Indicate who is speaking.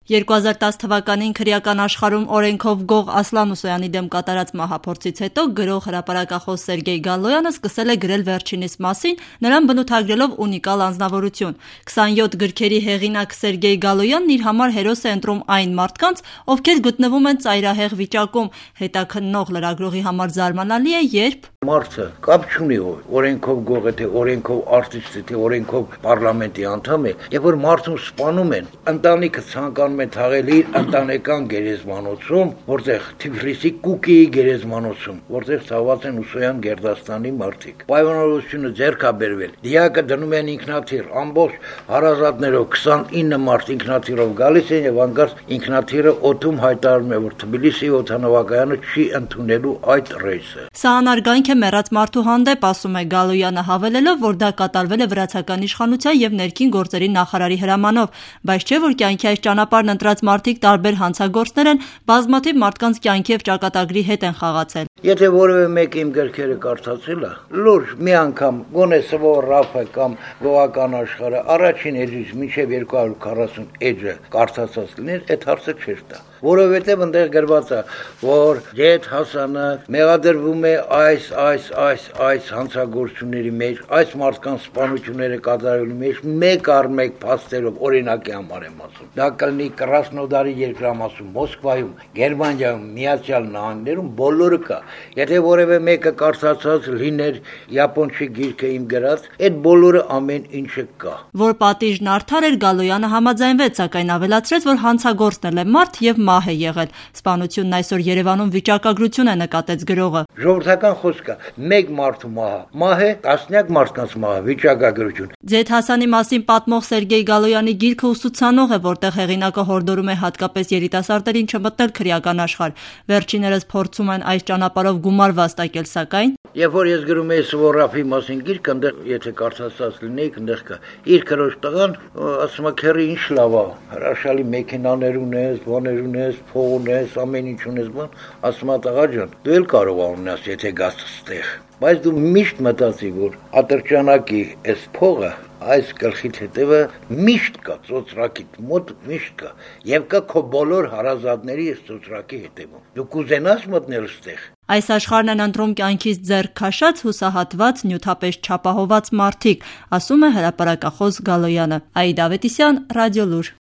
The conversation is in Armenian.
Speaker 1: 2010 թվականին քրեական աշխարհում օրենքով գող Ասլան Մուսոյանի դեմ կատարած մահափորձից հետո գրող հրապարակախոս Սերգեյ Գալոյանը սկսել է գրել վերջինիս մասին, նրան բնութագրելով ունիկալ անձնավորություն։ 27 գրքերի հեղինակ Սերգեյ Գալոյանն իր համար հերոս է ընտրում այն մարդկանց, ովքեր գտնվում են ծայրահեղ վիճակում։ Հետաքննող լրագրողի համար զարմանալի է, երբ
Speaker 2: մարդը կապ չունի օրենքով գող է, թե օրենքով արտիստ է, թե օրենքով պարլամենտի անդամ է, երբ որ մարդուն սպանում են, ընտանիքը ցանկանում է թաղել իր ընտանեկան գերեզմանոցում, որտեղ Թիֆլիսի Կուկիի գերեզմանոցում, որտեղ ցաված են Ուսոյան Գերդաստանի մարդիկ։ Պայմանավորությունը ձեռք է բերվել։ Դիակը դնում են ինքնաթիռ, ամբողջ հարազատներով 29 մարդ ինքնաթիռով գալիս են եւ անկարծ ինքնաթիռը օդում հայտարարում է, որ Թբիլիսի օդանավակայանը չի ընդունելու այդ ռեյսը։
Speaker 1: Սա անարգանք է մեռած մարդու հանդեպ, ասում է Գալոյանը, հավելելով, որ դա կատարվել է վրացական իշխանության եւ ներքին գործերի նախարարի հրամանով, բայց չէ որ կյանքի այս ճանապարհն ընտրած մարդիկ տարբեր հանցագործներ են, բազմաթիվ մարդկանց կյանքի եւ ճակատագրի հետ են խաղացել։
Speaker 2: Եթե որևէ մեկը իմ գրքերը կարդացել է, լուրջ մի անգամ գոնե Սվոր Ռաֆը կամ Գողական աշխարհը առաջին էջից մինչև 240 էջը կարդացած լիներ, այդ հարցը չէր տա։ Որովհետև այնտեղ գրված է, որ Ջեթ Հասանը մեղադրվում է այս հանցագործությունների մեջ, այս մարդկանց սպանությունները կատարելու մեջ մեկ առ մեկ փաստերով օրինակի համար եմ ասում։ Դա կլինի Կրասնոդարի երկրամասում, Մոսկվայում, Գերմանիայում, Միացյալ Նահանգներում բոլորը կա։ Եթե որևէ մեկը կարդացած լիներ Յապոնչի գիրքը իմ գրած, այդ բոլորը ամեն ինչը կա։
Speaker 1: Որ պատիժն արդար էր, Գալոյանը համաձայնվեց, սակայն ավելացրեց, որ հանցագործն է մարդ եւ մահ է եղել։ Սպանությունն այսօր Երևանում վիճակագրություն է, նկատեց գրողը։
Speaker 2: Ժողովրդական խոսք է, մեկ մարդու մահ է, տասնյակ մարդկանց մահ, վիճակագրություն։
Speaker 1: Ջեթ Հասանի մասին պատմող Սերգեյ Գալոյանի գիրքը ուսուցանող է, որտեղ հեղինակը հորդորում է հատկապես երիտասարդներին չմտնել քրեական աշխարհ։ Վերջիներս փորձում են այս ճանապարհով գումար վաստակել, սակայն
Speaker 2: երբ որ ես գրում եի Սվորաֆի մասին գիրք, այնտեղ եթե կարդացած լինեիք, այնտեղ կա իր քրոջ տղան, ասում է քերի ինչ լավ է, հրաշալի մեքենաներ ունես, բաներ ունես, փող ունես, ամեն ինչ ունես, բան, ասում է տղա ջան, դու էլ կարող ես ունենալ, եթե գաս ստեղ, բայց դու միշտ մտածի, որ ատրճանակի այս փողը այս գլխիդ հետևը միշտ կա, ծոծրակիդ մոտ միշտ կա, եւ կա քո բոլոր հարազատների այս ծոծրակի հետևում։ Դու կուզենաս մտնել ստեղ։
Speaker 1: Այս աշխարհն են ընտրում կյանքից ձեռք քաշած, հուսահատված, նյութապես չափահոված մարդիկ, ասում է հրապարակախոս Գալոյանը։ Այդա Ավետիսյան, Ռադիոլուր։